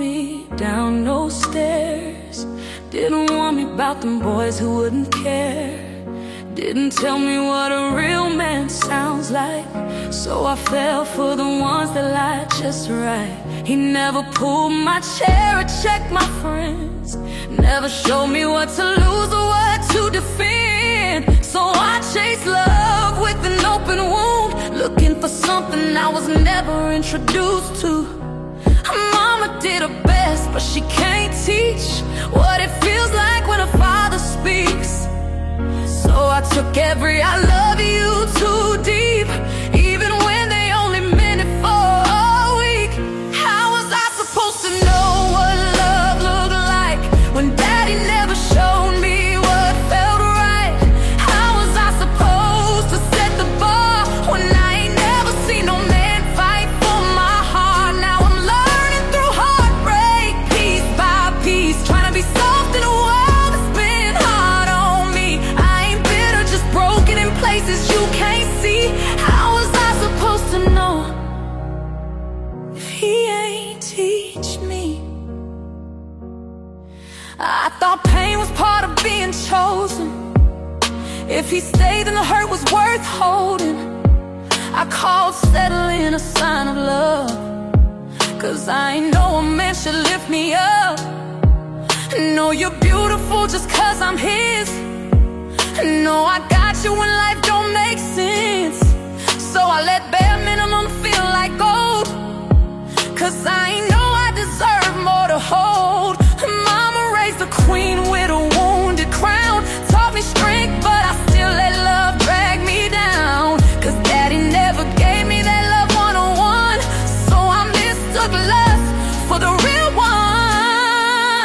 me down no stairs. Didn't warn me about them boys who wouldn't care. Didn't tell me what a real man sounds like. So I fell for the ones that lied just right. He never pulled my chair or checked my friends. Never showed me what to lose or what to defend. So I chased love with an open wound, looking for something I was never introduced to. Mama did her best, but she can't teach what it feels like when a father speaks. So I took every I love you too deep, even when they only meant it for a week. How was I supposed to know what love looked like when daddy never showed me what felt right? How was I supposed to set the bar when I ain't never seen no man fight for my heart? Now I'm learning through heartbreak, piece by piece, trying to be soft in a world that's been hard on me. I ain't bitter, just broken in places you can't see. How was I supposed to know if he ain't teach me? I thought pain was part of being chosen. If he stayed, then the hurt was worth holding. I called settling a sign of love, 'cause I ain't know a man should lift me up. No, you're beautiful just 'cause I'm his. No, I got you when life don't make sense. So I let bare minimum feel like gold, 'cause I ain't know I deserve more to hold. Mama raised a queen with a wounded crown, taught me strength, but I still let love drag me down. 'Cause daddy never gave me that love one-on-one, so I mistook lust for the real one.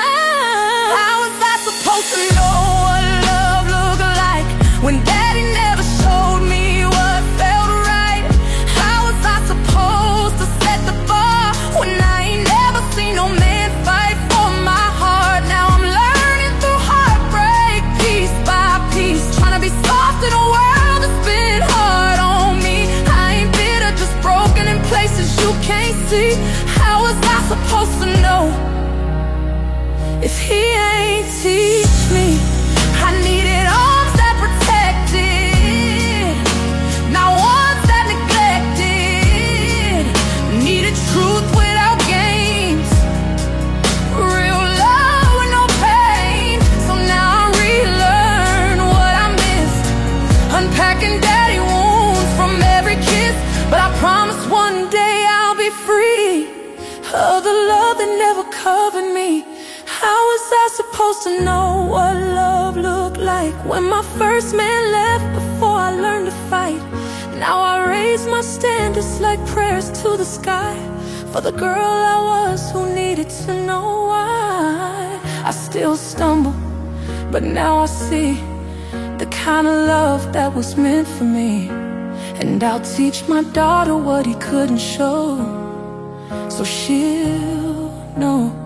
How was I supposed to know what love looked like when daddy never showed me what felt right? How was I supposed to set the bar when I ain't never seen no man fight for my heart? Now I'm learning through heartbreak, piece by piece, trying to be soft in a world that's been hard on me. I ain't bitter, just broken in places you can't see. How was I supposed to know if he ain't teach me? I needed arms that protected, not ones that neglected. Needed truth without games, real love with no pain. So now I relearn what I missed, unpacking daddy wounds from every kiss. But I promise one day I'll be free of the love that never covered me. How was I supposed to know what love looked like when my first man left before I learned to fight? Now I raise my standards like prayers to the sky for the girl I was who needed to know why. I still stumble, but now I see the kind of love that was meant for me. And I'll teach my daughter what he couldn't show, so she'll know.